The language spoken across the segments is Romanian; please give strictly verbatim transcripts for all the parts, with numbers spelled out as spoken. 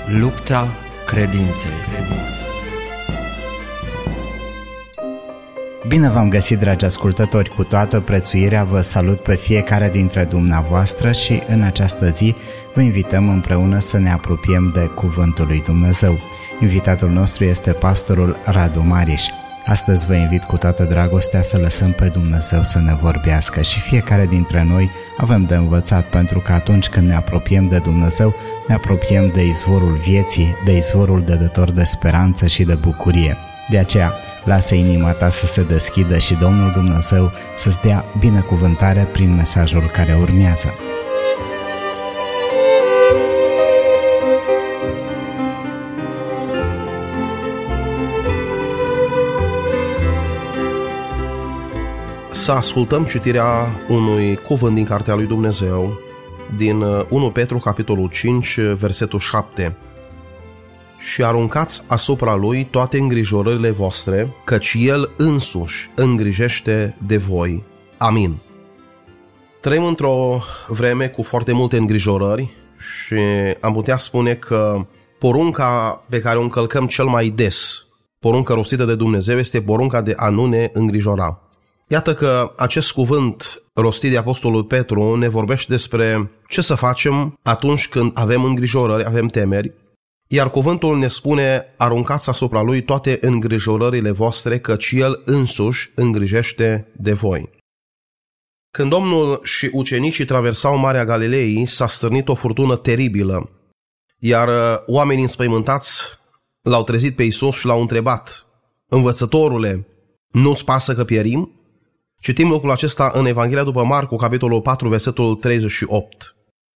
Lupta credinței. Bine v-am găsit, dragi ascultători! Cu toată prețuirea vă salut pe fiecare dintre dumneavoastră și în această zi vă invităm împreună să ne apropiem de Cuvântul lui Dumnezeu. Invitatul nostru este pastorul Radu Mariș. Astăzi vă invit cu toată dragostea să lăsăm pe Dumnezeu să ne vorbească și fiecare dintre noi avem de învățat, pentru că atunci când ne apropiem de Dumnezeu, ne apropiem de izvorul vieții, de izvorul dădător de speranță și de bucurie. De aceea, lasă inima ta să se deschidă și Domnul Dumnezeu să-ți dea binecuvântare prin mesajul care urmează. Să ascultăm citirea unui cuvânt din Cartea lui Dumnezeu, din unu Petru, capitolul cinci, versetul șapte. Și aruncați asupra lui toate îngrijorările voastre, căci el însuși îngrijește de voi. Amin. Trăim într-o vreme cu foarte multe îngrijorări și am putea spune că porunca pe care o încălcăm cel mai des, porunca rostită de Dumnezeu, este porunca de a nu ne îngrijora. Iată că acest cuvânt rostit de Apostolul Petru ne vorbește despre ce să facem atunci când avem îngrijorări, avem temeri, iar cuvântul ne spune: aruncați asupra lui toate îngrijorările voastre, căci el însuși îngrijește de voi. Când Domnul și ucenicii traversau Marea Galilei, s-a stârnit o furtună teribilă, iar oamenii înspăimântați l-au trezit pe Iisus și l-au întrebat: Învățătorule, nu-ți pasă că pierim? Citim lucrul acesta în Evanghelia după Marcu, capitolul patru, versetul treizeci și opt.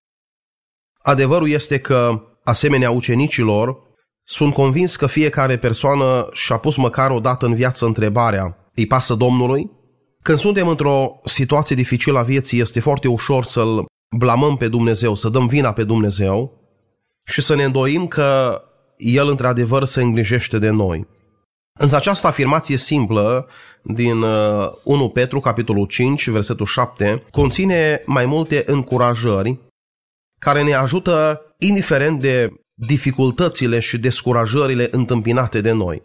Adevărul este că, asemenea ucenicilor, sunt convins că fiecare persoană și-a pus măcar o dată în viață întrebarea: îi pasă Domnului? Când suntem într-o situație dificilă a vieții, este foarte ușor să-L blamăm pe Dumnezeu, să dăm vina pe Dumnezeu și să ne îndoim că El într-adevăr se îngrijește de noi. Însă această afirmație simplă din unu Petru, capitolul cinci, versetul șapte, conține mai multe încurajări care ne ajută indiferent de dificultățile și descurajările întâmpinate de noi.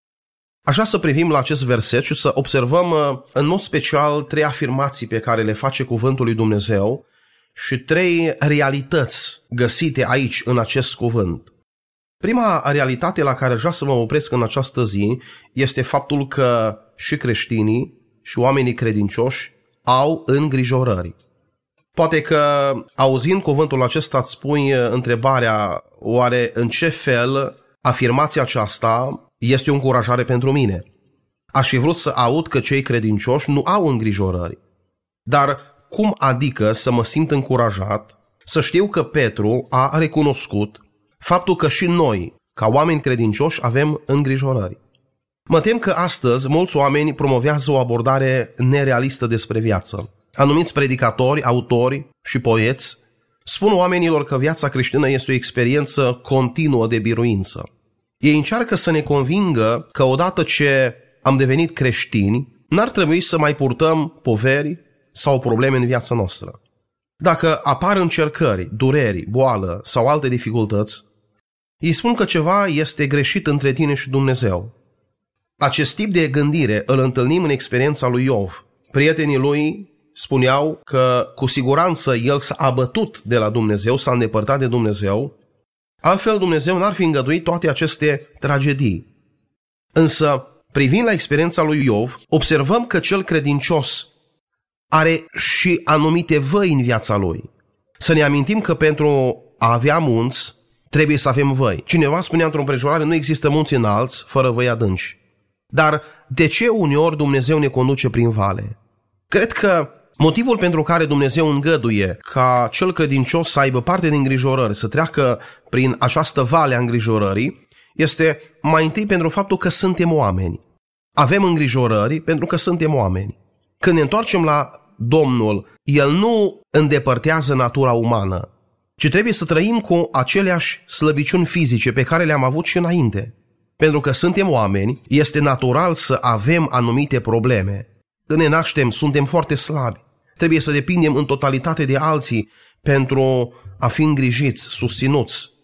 Aș vrea să privim la acest verset și să observăm în mod special trei afirmații pe care le face cuvântul lui Dumnezeu și trei realități găsite aici în acest cuvânt. Prima realitate la care vreau să mă opresc în această zi este faptul că și creștinii și oamenii credincioși au îngrijorări. Poate că, auzind cuvântul acesta, îți pui întrebarea: oare în ce fel afirmația aceasta este o încurajare pentru mine? Aș fi vrut să aud că cei credincioși nu au îngrijorări. Dar cum adică să mă simt încurajat să știu că Petru a recunoscut faptul că și noi, ca oameni credincioși, avem îngrijorări? Mă tem că astăzi mulți oameni promovează o abordare nerealistă despre viață. Anumiți predicatori, autori și poeți spun oamenilor că viața creștină este o experiență continuă de biruință. Ei încearcă să ne convingă că odată ce am devenit creștini, n-ar trebui să mai purtăm poveri sau probleme în viața noastră. Dacă apar încercări, dureri, boală sau alte dificultăți, ei spun că ceva este greșit între tine și Dumnezeu. Acest tip de gândire îl întâlnim în experiența lui Iov. Prietenii lui spuneau că cu siguranță el s-a abătut de la Dumnezeu, s-a îndepărtat de Dumnezeu, altfel Dumnezeu n-ar fi îngăduit toate aceste tragedii. Însă, privind la experiența lui Iov, observăm că cel credincios are și anumite văi în viața lui. Să ne amintim că pentru a avea munți, trebuie să avem văi. Cineva spunea într-o împrejurare: nu există munți înalți fără văi adânci. Dar de ce uneori Dumnezeu ne conduce prin vale? Cred că motivul pentru care Dumnezeu îngăduie ca cel credincios să aibă parte de îngrijorări, să treacă prin această vale a îngrijorării, este mai întâi pentru faptul că suntem oameni. Avem îngrijorări pentru că suntem oameni. Când ne întoarcem la Domnul, El nu îndepărtează natura umană, ci trebuie să trăim cu aceleași slăbiciuni fizice pe care le-am avut și înainte. Pentru că suntem oameni, este natural să avem anumite probleme. Când ne naștem, suntem foarte slabi. Trebuie să depindem în totalitate de alții pentru a fi îngrijiți, susținuți.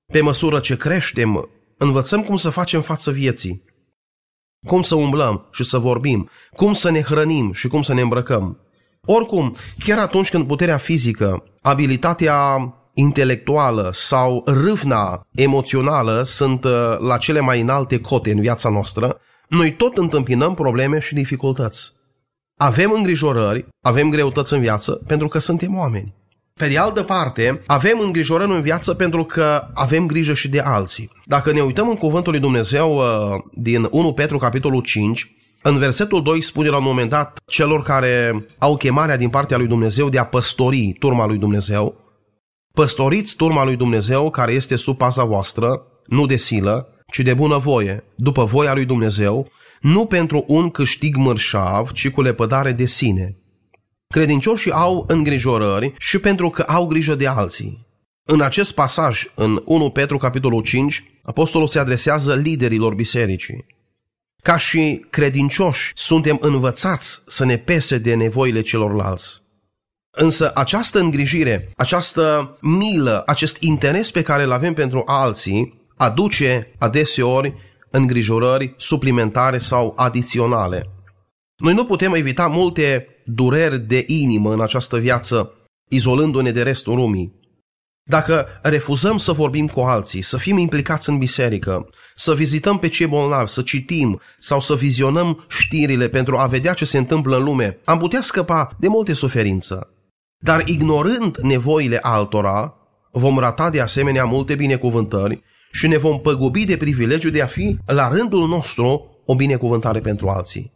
Pe măsură ce creștem, învățăm cum să facem față vieții, cum să umblăm și să vorbim, cum să ne hrănim și cum să ne îmbrăcăm. Oricum, chiar atunci când puterea fizică, abilitatea intelectuală sau râvna emoțională sunt la cele mai înalte cote în viața noastră, noi tot întâmpinăm probleme și dificultăți. Avem îngrijorări, avem greutăți în viață pentru că suntem oameni. Pe de altă parte, avem îngrijorări în viață pentru că avem grijă și de alții. Dacă ne uităm în cuvântul lui Dumnezeu din unu Petru, capitolul cinci, în versetul doi spune la un moment dat celor care au chemarea din partea lui Dumnezeu de a păstori turma lui Dumnezeu: păstoriți turma lui Dumnezeu care este sub paza voastră, nu de silă, ci de bunăvoie, după voia lui Dumnezeu, nu pentru un câștig mărșav, ci cu lepădare de sine. Credincioșii au îngrijorări și pentru că au grijă de alții. În acest pasaj, în unu Petru, capitolul cinci, apostolul se adresează liderilor bisericii. Ca și credincioși, suntem învățați să ne pese de nevoile celorlalți. Însă această îngrijire, această milă, acest interes pe care îl avem pentru alții, aduce adeseori îngrijorări suplimentare sau adiționale. Noi nu putem evita multe dureri de inimă în această viață, izolându-ne de restul lumii. Dacă refuzăm să vorbim cu alții, să fim implicați în biserică, să vizităm pe cei bolnavi, să citim sau să vizionăm știrile pentru a vedea ce se întâmplă în lume, am putea scăpa de multe suferință. Dar ignorând nevoile altora, vom rata de asemenea multe binecuvântări și ne vom păgubi de privilegiul de a fi, la rândul nostru, o binecuvântare pentru alții.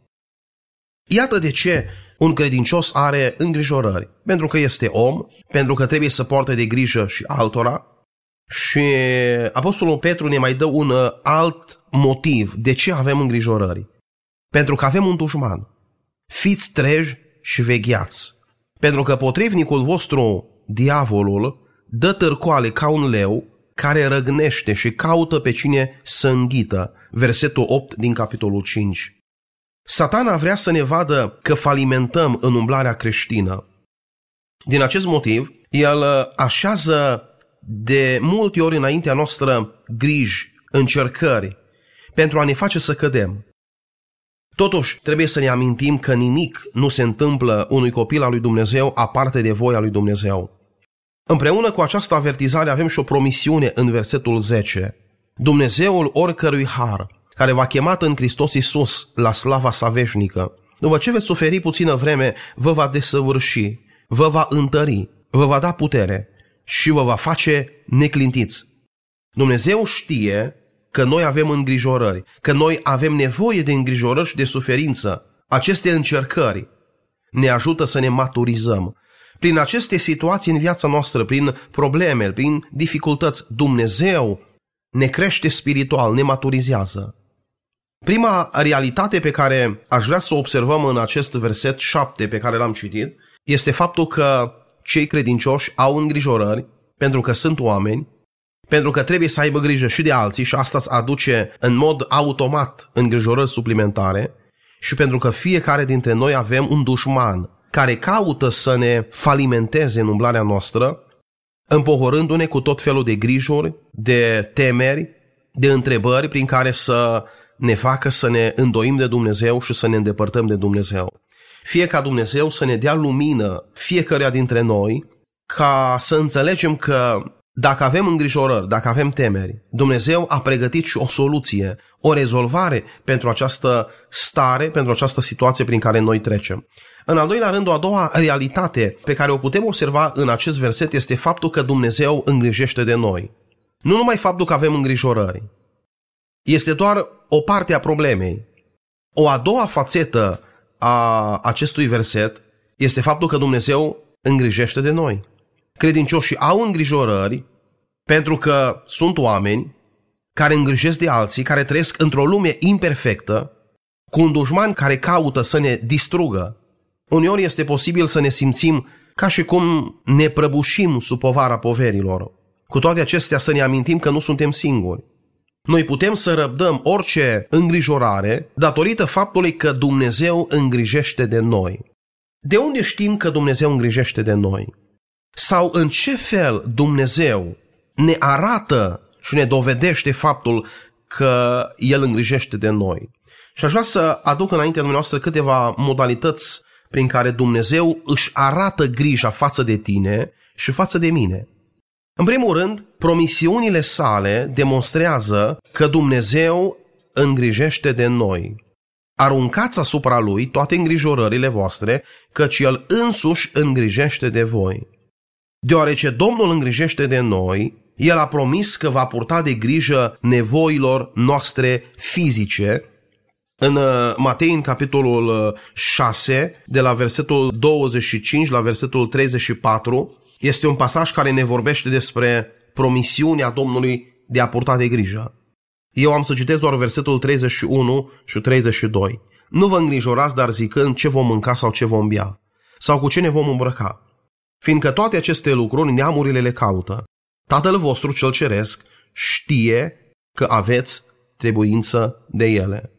Iată de ce un credincios are îngrijorări, pentru că este om, pentru că trebuie să poarte de grijă și altora. Și apostolul Petru ne mai dă un alt motiv de ce avem îngrijorări. Pentru că avem un dușman. Fiți treji și vegheați, pentru că potrivnicul vostru, diavolul, dă târcoale ca un leu care răgnește și caută pe cine să înghită. Versetul opt din capitolul cinci. Satana vrea să ne vadă că falimentăm în umblarea creștină. Din acest motiv, el așează de multe ori înaintea noastră griji, încercări, pentru a ne face să cădem. Totuși, trebuie să ne amintim că nimic nu se întâmplă unui copil al lui Dumnezeu aparte de voia lui Dumnezeu. Împreună cu această avertizare avem și o promisiune în versetul zece. Dumnezeul oricărui har, care v-a chemat în Hristos Iisus la slava sa veșnică, după ce veți suferi puțină vreme, vă va desăvârși, vă va întări, vă va da putere și vă va face neclintiți. Dumnezeu știe că noi avem îngrijorări, că noi avem nevoie de îngrijorări și de suferință. Aceste încercări ne ajută să ne maturizăm. Prin aceste situații în viața noastră, prin probleme, prin dificultăți, Dumnezeu ne crește spiritual, ne maturizează. Prima realitate pe care aș vrea să o observăm în acest verset șapte pe care l-am citit este faptul că cei credincioși au îngrijorări pentru că sunt oameni, pentru că trebuie să aibă grijă și de alții și asta îți aduce în mod automat îngrijorări suplimentare și pentru că fiecare dintre noi avem un dușman care caută să ne falimenteze în umblarea noastră, împovărându-ne cu tot felul de grijuri, de temeri, de întrebări prin care să ne facă să ne îndoim de Dumnezeu și să ne îndepărtăm de Dumnezeu. Fie ca Dumnezeu să ne dea lumină fiecăruia dintre noi, ca să înțelegem că dacă avem îngrijorări, dacă avem temeri, Dumnezeu a pregătit și o soluție, o rezolvare pentru această stare, pentru această situație prin care noi trecem. În al doilea rând, o a doua realitate pe care o putem observa în acest verset este faptul că Dumnezeu îngrijește de noi. Nu numai faptul că avem îngrijorări. Este doar o parte a problemei. O a doua fațetă a acestui verset este faptul că Dumnezeu îngrijește de noi. Credincioșii au îngrijorări pentru că sunt oameni care îngrijesc de alții, care trăiesc într-o lume imperfectă, cu un dușman care caută să ne distrugă. Uneori este posibil să ne simțim ca și cum ne prăbușim sub povara poverilor. Cu toate acestea să ne amintim că nu suntem singuri. Noi putem să răbdăm orice îngrijorare datorită faptului că Dumnezeu îngrijește de noi. De unde știm că Dumnezeu îngrijește de noi? Sau în ce fel Dumnezeu ne arată și ne dovedește faptul că El îngrijește de noi. Și aș vrea să aduc înaintea dumneavoastră câteva modalități prin care Dumnezeu își arată grija față de tine și față de mine. În primul rând, promisiunile sale demonstrează că Dumnezeu îngrijește de noi. Aruncați asupra Lui toate îngrijorările voastre, căci El însuși îngrijește de voi. Deoarece Domnul îngrijește de noi, El a promis că va purta de grijă nevoilor noastre fizice. În Matei, în capitolul șase, de la versetul douăzeci și cinci la versetul treizeci și patru, este un pasaj care ne vorbește despre promisiunea Domnului de a purta de grijă. Eu am să citesc doar versetul treizeci și unu și treizeci și doi. Nu vă îngrijorați, dar zicând ce vom mânca sau ce vom bea, sau cu ce ne vom îmbrăca, fiindcă toate aceste lucruri neamurile le caută. Tatăl vostru cel ceresc știe că aveți trebuință de ele.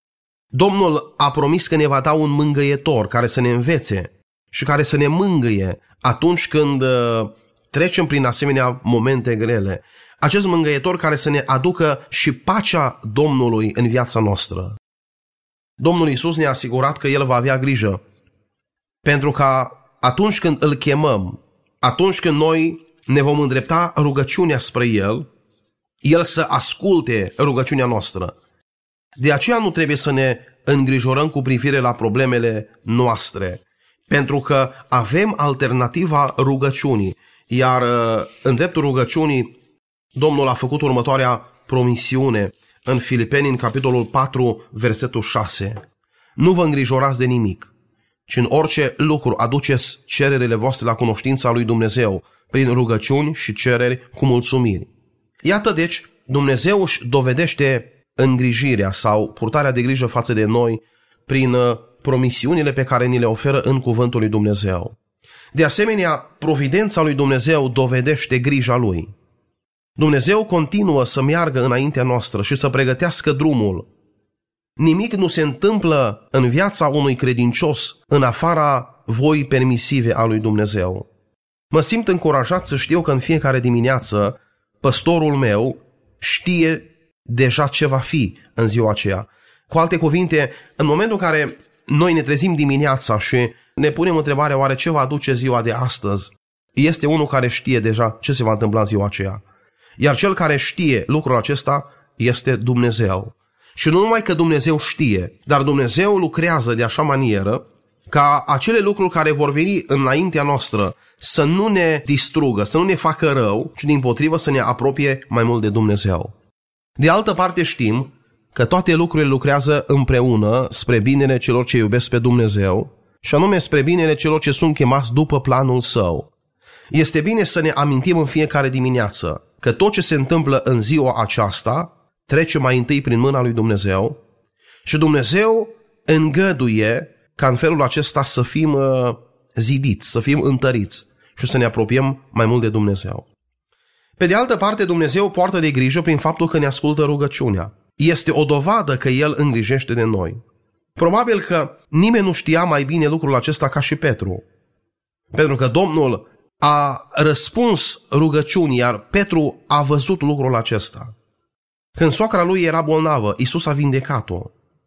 Domnul a promis că ne va da un mângâietor care să ne învețe și care să ne mângâie atunci când trecem prin asemenea momente grele. Acest mângâietor care să ne aducă și pacea Domnului în viața noastră. Domnul Iisus ne-a asigurat că El va avea grijă, pentru că atunci când îl chemăm, atunci când noi ne vom îndrepta rugăciunea spre El, El să asculte rugăciunea noastră. De aceea nu trebuie să ne îngrijorăm cu privire la problemele noastre, pentru că avem alternativa rugăciunii. Iar în dreptul rugăciunii, Domnul a făcut următoarea promisiune în Filipeni, în capitolul patru, versetul șase. Nu vă îngrijorați de nimic, ci în orice lucru aduceți cererile voastre la cunoștința lui Dumnezeu, prin rugăciuni și cereri cu mulțumiri. Iată deci, Dumnezeu își dovedește îngrijirea sau purtarea de grijă față de noi prin promisiunile pe care ni le oferă în cuvântul lui Dumnezeu. De asemenea, providența lui Dumnezeu dovedește grija Lui. Dumnezeu continuă să meargă înaintea noastră și să pregătească drumul. Nimic nu se întâmplă în viața unui credincios în afara voii permisive a lui Dumnezeu. Mă simt încurajat să știu că în fiecare dimineață păstorul meu știe deja ce va fi în ziua aceea. Cu alte cuvinte, în momentul în care noi ne trezim dimineața și ne punem întrebarea oare ce va aduce ziua de astăzi, este unul care știe deja ce se va întâmpla în ziua aceea. Iar cel care știe lucrul acesta este Dumnezeu. Și nu numai că Dumnezeu știe, dar Dumnezeu lucrează de așa manieră ca acele lucruri care vor veni înaintea noastră să nu ne distrugă, să nu ne facă rău, ci dimpotrivă să ne apropie mai mult de Dumnezeu. De altă parte știm că toate lucrurile lucrează împreună spre binele celor ce iubesc pe Dumnezeu și anume spre binele celor ce sunt chemați după planul Său. Este bine să ne amintim în fiecare dimineață că tot ce se întâmplă în ziua aceasta trece mai întâi prin mâna lui Dumnezeu și Dumnezeu îngăduie ca în felul acesta să fim zidiți, să fim întăriți și să ne apropiem mai mult de Dumnezeu. Pe de altă parte, Dumnezeu poartă de grijă prin faptul că ne ascultă rugăciunea. Este o dovadă că El îngrijește de noi. Probabil că nimeni nu știa mai bine lucrul acesta ca și Petru. Pentru că Domnul a răspuns rugăciunii, iar Petru a văzut lucrul acesta. Când soacra lui era bolnavă, Iisus a vindecat-o.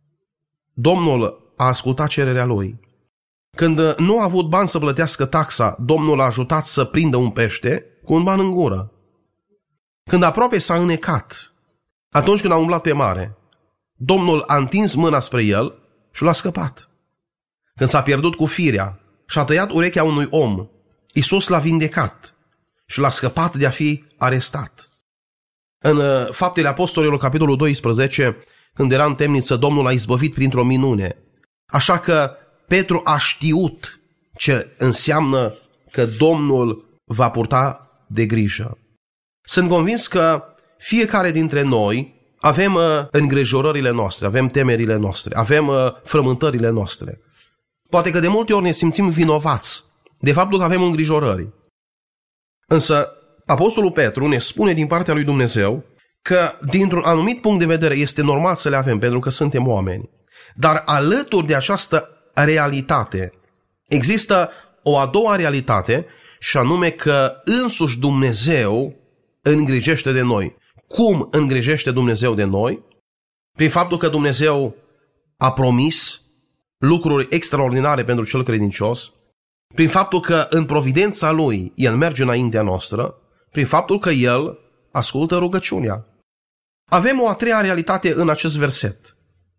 Domnul a ascultat cererea lui. Când nu a avut bani să plătească taxa, Domnul a ajutat să prindă un pește cu un ban în gură. Când aproape s-a înecat, atunci când a umblat pe mare, Domnul a întins mâna spre el și l-a scăpat. Când s-a pierdut cu firea și a tăiat urechea unui om, Iisus l-a vindecat și l-a scăpat de a fi arestat. În Faptele Apostolilor, capitolul doisprezece, când era în temniță, Domnul a izbăvit printr-o minune. Așa că Petru a știut ce înseamnă că Domnul va purta de grijă. Sunt convins că fiecare dintre noi avem îngrijorările noastre, avem temerile noastre, avem frământările noastre. Poate că de multe ori ne simțim vinovați de faptul că avem îngrijorări. Însă Apostolul Petru ne spune din partea lui Dumnezeu că dintr-un anumit punct de vedere este normal să le avem pentru că suntem oameni. Dar alături de această realitate există o a doua realitate și anume că însuși Dumnezeu îngrijește de noi. Cum îngrijește Dumnezeu de noi? Prin faptul că Dumnezeu a promis lucruri extraordinare pentru cel credincios, prin faptul că în providența Lui El merge înaintea noastră, prin faptul că El ascultă rugăciunea. Avem o a treia realitate în acest verset.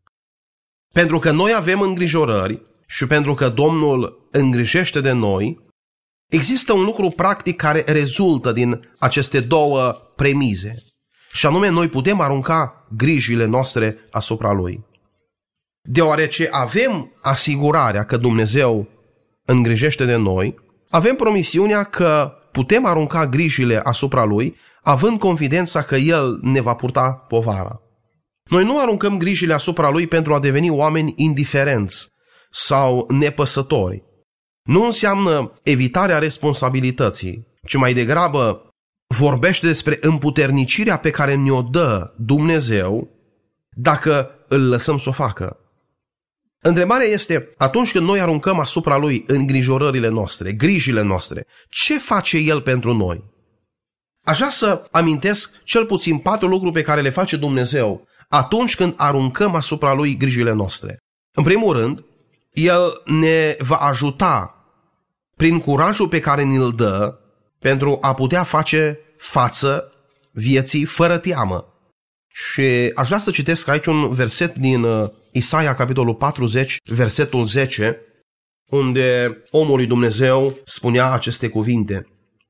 Pentru că noi avem îngrijorări și pentru că Domnul îngrijește de noi, există un lucru practic care rezultă din aceste două premize. Și anume, noi putem arunca grijile noastre asupra Lui. Deoarece avem asigurarea că Dumnezeu îngrijește de noi, avem promisiunea că putem arunca grijile asupra Lui, având confidența că El ne va purta povara. Noi nu aruncăm grijile asupra Lui pentru a deveni oameni indiferenți sau nepăsători. Nu înseamnă evitarea responsabilității, ci mai degrabă vorbește despre împuternicirea pe care ne-o dă Dumnezeu dacă îl lăsăm să o facă. Întrebarea este, atunci când noi aruncăm asupra Lui îngrijorările noastre, grijile noastre, ce face El pentru noi? Aș vrea să amintesc cel puțin patru lucruri pe care le face Dumnezeu atunci când aruncăm asupra Lui grijile noastre. În primul rând, El ne va ajuta prin curajul pe care ni-l dă pentru a putea face față vieții fără teamă. Și aș vrea să citesc aici un verset din Isaia, capitolul patruzeci, versetul zece, unde omul lui Dumnezeu spunea aceste cuvinte.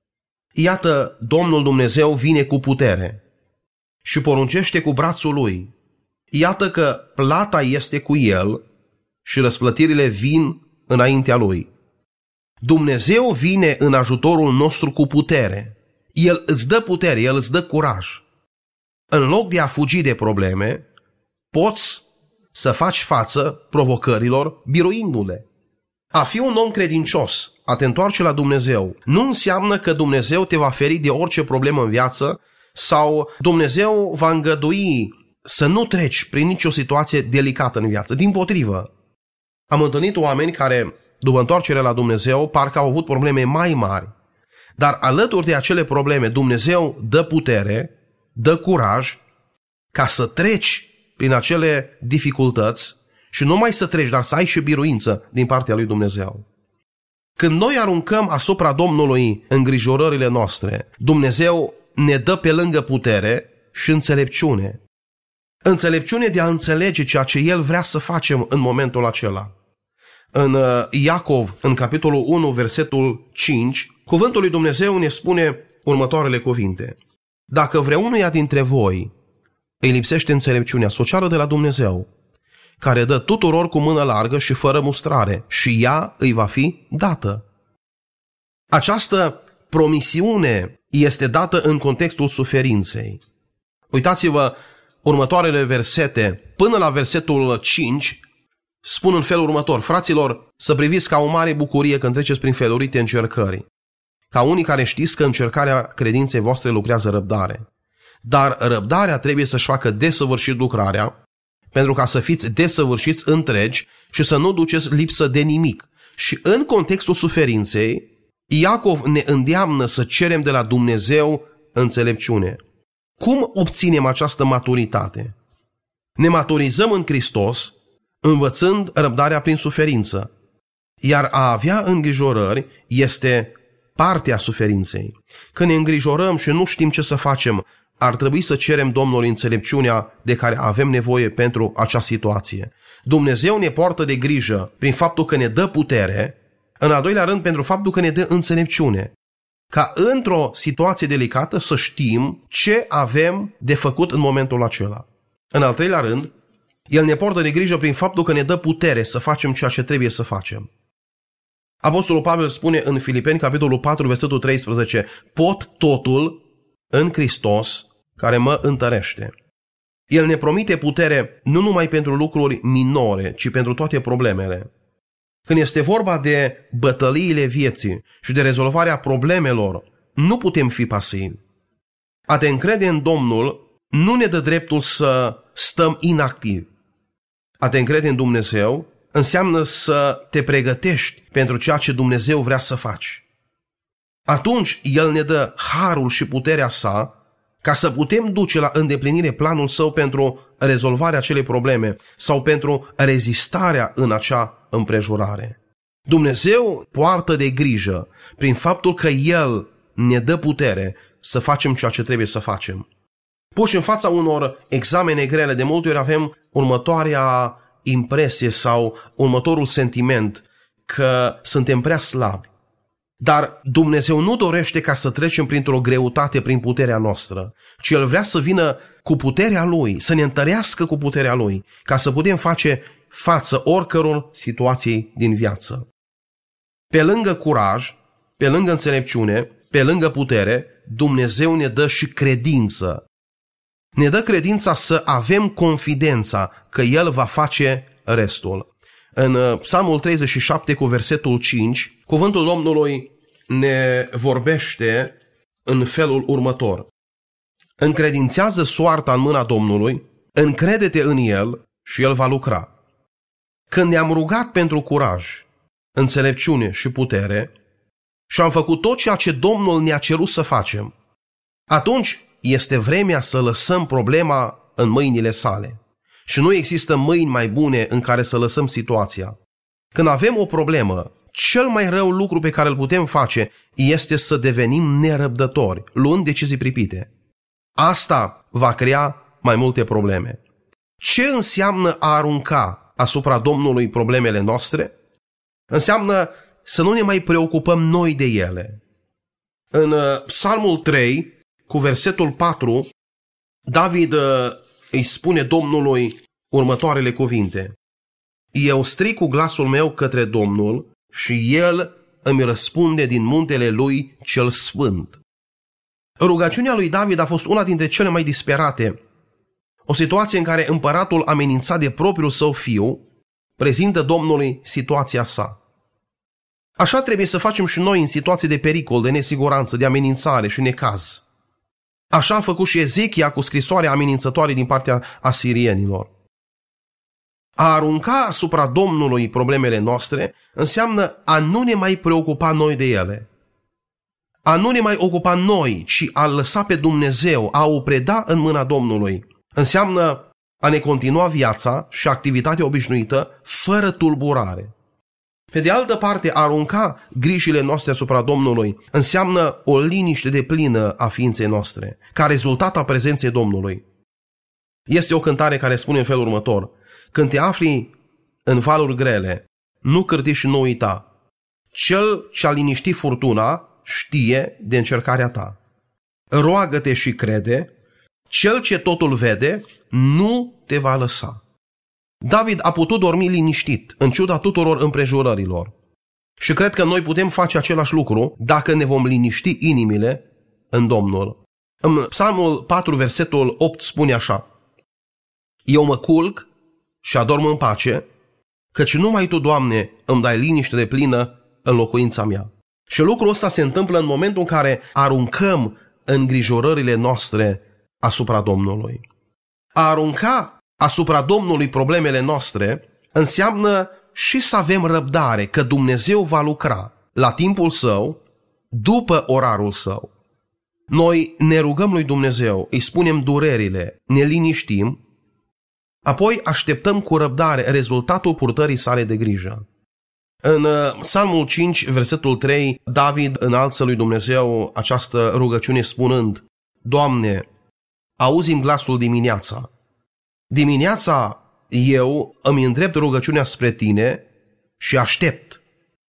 Iată, Domnul Dumnezeu vine cu putere și poruncește cu brațul Lui. Iată că plata este cu El și răsplătirile vin înaintea Lui. Dumnezeu vine în ajutorul nostru cu putere. El îți dă putere, El îți dă curaj. În loc de a fugi de probleme, poți să faci față provocărilor biruindu-le. A fi un om credincios, a te întoarce la Dumnezeu, nu înseamnă că Dumnezeu te va feri de orice problemă în viață sau Dumnezeu va îngădui să nu treci prin nicio situație delicată în viață. Dimpotrivă, am întâlnit oameni care, după întoarcerea la Dumnezeu, parcă au avut probleme mai mari. Dar alături de acele probleme, Dumnezeu dă putere, dă curaj ca să treci prin acele dificultăți și nu mai să treci, dar să ai și biruință din partea lui Dumnezeu. Când noi aruncăm asupra Domnului îngrijorările noastre, Dumnezeu ne dă pe lângă putere și înțelepciune. Înțelepciune de a înțelege ceea ce El vrea să facem în momentul acela. În Iacov, în capitolul unu, versetul cinci, cuvântul lui Dumnezeu ne spune următoarele cuvinte. Dacă vreunuia dintre voi îi lipsește înțelepciunea, să o ceară de la Dumnezeu, care dă tuturor cu mână largă și fără mustrare, și ea îi va fi dată. Această promisiune este dată în contextul suferinței. Uitați-vă, următoarele versete, până la versetul cinci, spun în felul următor. Fraților, să priviți ca o mare bucurie când treceți prin felurite încercări, ca unii care știți că încercarea credinței voastre lucrează răbdare. Dar răbdarea trebuie să-și facă desăvârșit lucrarea, pentru ca să fiți desăvârșiți întregi și să nu duceți lipsă de nimic. Și în contextul suferinței, Iacov ne îndeamnă să cerem de la Dumnezeu înțelepciune. Cum obținem această maturitate? Ne maturizăm în Hristos, învățând răbdarea prin suferință. Iar a avea îngrijorări este partea suferinței. Când ne îngrijorăm și nu știm ce să facem, ar trebui să cerem Domnului înțelepciunea de care avem nevoie pentru acea situație. Dumnezeu ne poartă de grijă prin faptul că ne dă putere, în al doilea rând pentru faptul că ne dă înțelepciune. Ca într-o situație delicată să știm ce avem de făcut în momentul acela. În al treilea rând, El ne poartă de grijă prin faptul că ne dă putere să facem ceea ce trebuie să facem. Apostolul Pavel spune în Filipeni, capitolul patru, versetul treisprezece, pot totul în Hristos care mă întărește. El ne promite putere nu numai pentru lucruri minore, ci pentru toate problemele. Când este vorba de bătăliile vieții și de rezolvarea problemelor, nu putem fi pasivi. A te încrede în Domnul nu ne dă dreptul să stăm inactivi. A te încrede în Dumnezeu înseamnă să te pregătești pentru ceea ce Dumnezeu vrea să faci. Atunci El ne dă harul și puterea sa ca să putem duce la îndeplinire planul său pentru rezolvarea acelei probleme sau pentru rezistarea în acea împrejurare. Dumnezeu poartă de grijă prin faptul că El ne dă putere să facem ceea ce trebuie să facem. Puși în fața unor examene grele, de multe ori avem următoarea impresie sau următorul sentiment că suntem prea slabi. Dar Dumnezeu nu dorește ca să trecem printr-o greutate prin puterea noastră, ci El vrea să vină cu puterea Lui, să ne întărească cu puterea Lui, ca să putem face față oricăror situații din viață. Pe lângă curaj, pe lângă înțelepciune, pe lângă putere, Dumnezeu ne dă și credință. Ne dă credința să avem confidența că El va face restul. În Psalmul treizeci și șapte cu versetul cinci, cuvântul Domnului ne vorbește în felul următor. Încredințează soarta în mâna Domnului, încrede-te în El și El va lucra. Când ne-am rugat pentru curaj, înțelepciune și putere și am făcut tot ceea ce Domnul ne-a cerut să facem, atunci este vremea să lăsăm problema în mâinile sale. Și nu există mâini mai bune în care să lăsăm situația. Când avem o problemă, cel mai rău lucru pe care îl putem face este să devenim nerăbdători, luând decizii pripite. Asta va crea mai multe probleme. Ce înseamnă a arunca asupra Domnului problemele noastre? Înseamnă să nu ne mai preocupăm noi de ele. În Psalmul trei, cu versetul patru, David îi spune Domnului următoarele cuvinte. Eu strig cu glasul meu către Domnul și El îmi răspunde din muntele Lui cel sfânt. Rugăciunea lui David a fost una dintre cele mai disperate. O situație în care împăratul amenințat de propriul său fiu prezintă Domnului situația sa. Așa trebuie să facem și noi în situații de pericol, de nesiguranță, de amenințare și necaz. Așa a făcut și Ezechia cu scrisoarea amenințătoare din partea asirienilor. A arunca asupra Domnului problemele noastre înseamnă a nu ne mai preocupa noi de ele. A nu ne mai ocupa noi, ci a lăsa pe Dumnezeu, a o preda în mâna Domnului. Înseamnă a ne continua viața și activitatea obișnuită fără tulburare. Pe de altă parte, a arunca grijile noastre asupra Domnului înseamnă o liniște deplină a ființei noastre, ca rezultat a prezenței Domnului. Este o cântare care spune în felul următor: când te afli în valuri grele, nu cârti și nu uita. Cel ce-a liniștit furtuna știe de încercarea ta. Roagă-te și crede, cel ce totul vede nu te va lăsa. David a putut dormi liniștit, în ciuda tuturor împrejurărilor. Și cred că noi putem face același lucru dacă ne vom liniști inimile în Domnul. În Psalmul patru, versetul opt spune așa: eu mă culc și adorm în pace, căci numai Tu, Doamne, îmi dai liniște de plină în locuința mea. Și lucrul ăsta se întâmplă în momentul în care aruncăm îngrijorările noastre asupra Domnului. A arunca asupra Domnului problemele noastre înseamnă și să avem răbdare că Dumnezeu va lucra la timpul Său, după orarul Său. Noi ne rugăm lui Dumnezeu, îi spunem durerile, ne liniștim, apoi așteptăm cu răbdare rezultatul purtării sale de grijă. În Psalmul cinci, versetul trei, David înalță lui Dumnezeu această rugăciune spunând: Doamne, auzi-mi glasul dimineața. Dimineața eu îmi îndrept rugăciunea spre Tine și aștept.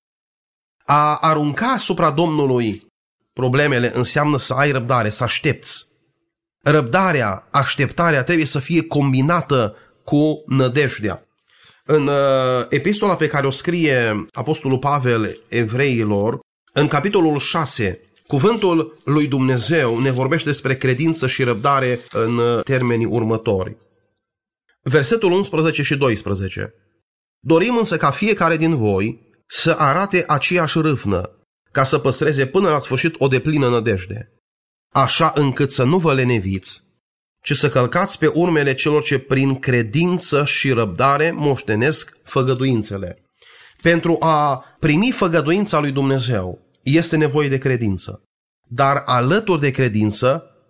A arunca asupra Domnului problemele înseamnă să ai răbdare, să aștepți. Răbdarea, așteptarea trebuie să fie combinată cu nădejdea. În uh, epistola pe care o scrie Apostolul Pavel Evreilor, în capitolul șase, cuvântul lui Dumnezeu ne vorbește despre credință și răbdare în termenii următori. Versetul unsprezece și doisprezece. Dorim însă ca fiecare din voi să arate aceeași râvnă, ca să păstreze până la sfârșit o deplină nădejde, așa încât să nu vă leneviți, ci să călcați pe urmele celor ce prin credință și răbdare moștenesc făgăduințele. Pentru a primi făgăduința lui Dumnezeu este nevoie de credință, dar alături de credință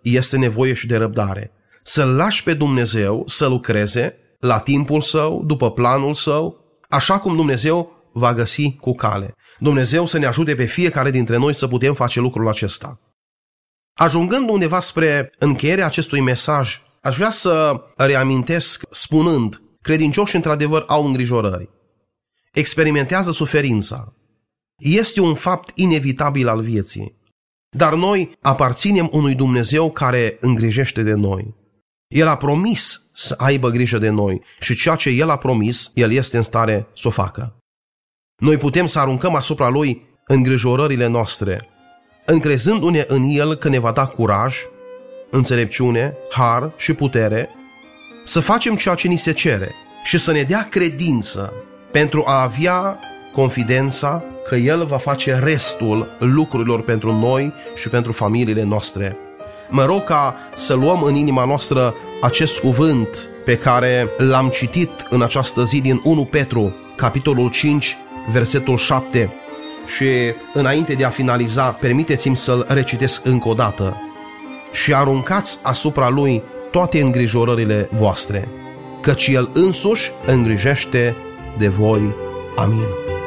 este nevoie și de răbdare. Să-L lași pe Dumnezeu să lucreze la timpul Său, după planul Său, așa cum Dumnezeu va găsi cu cale. Dumnezeu să ne ajute pe fiecare dintre noi să putem face lucrul acesta. Ajungând undeva spre încheierea acestui mesaj, aș vrea să reamintesc spunând, credincioșii într-adevăr au îngrijorări, experimentează suferința, este un fapt inevitabil al vieții, dar noi aparținem unui Dumnezeu care îngrijește de noi. El a promis să aibă grijă de noi și ceea ce El a promis, El este în stare să o facă. Noi putem să aruncăm asupra Lui îngrijorările noastre, încrezându-ne în El că ne va da curaj, înțelepciune, har și putere să facem ceea ce ni se cere și să ne dea credință pentru a avea confidența că El va face restul lucrurilor pentru noi și pentru familiile noastre. Mă rog ca să luăm în inima noastră acest cuvânt pe care l-am citit în această zi din unu Petru, capitolul cinci, versetul șapte. Și înainte de a finaliza, permiteți-mi să-l recitesc încă o dată. Și aruncați asupra Lui toate îngrijorările voastre, căci El însuși îngrijește de voi. Amin.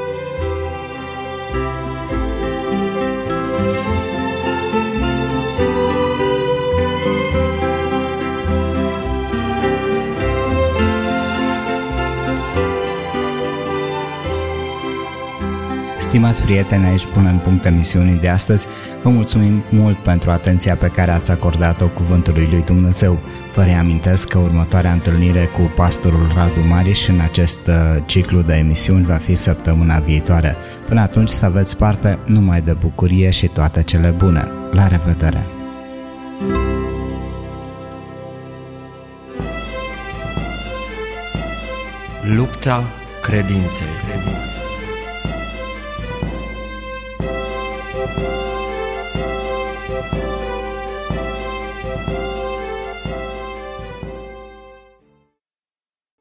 Stimați prieteni, aici punem punct emisiunii de astăzi. Vă mulțumim mult pentru atenția pe care ați acordat-o cuvântului lui Dumnezeu. Vă reamintesc că următoarea întâlnire cu pastorul Radu Mariș în acest ciclu de emisiuni va fi săptămâna viitoare. Până atunci să aveți parte numai de bucurie și toate cele bune. La revedere! Lupta credinței.